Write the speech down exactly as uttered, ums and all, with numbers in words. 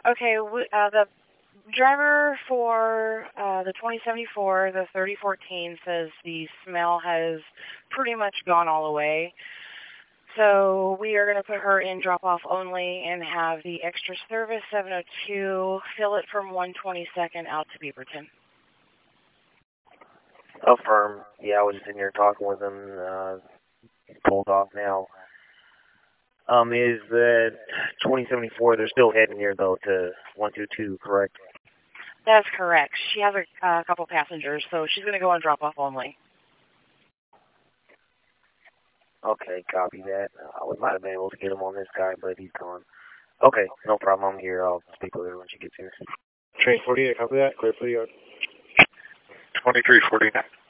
Okay, we, uh, the driver for uh, the twenty seventy-four, the thirty fourteen, says the smell has pretty much gone all away. So we are going to put her in drop-off only and have the extra service seven oh two fill it from one twenty-second out to Beaverton. Affirm. Yeah, I was just in here talking with him. Uh, pulled off now. Um, is that twenty seventy-four, they're still heading here, though, to one two two, correct? That's correct. She has a uh, couple passengers, so she's going to go on drop-off only. Okay, copy that. Uh, we might have been able to get him on this guy, but he's gone. Okay, no problem. I'm here. I'll speak with her when she gets here. Train forty-eight, copy that. Clear for the yard. twenty-three forty-nine.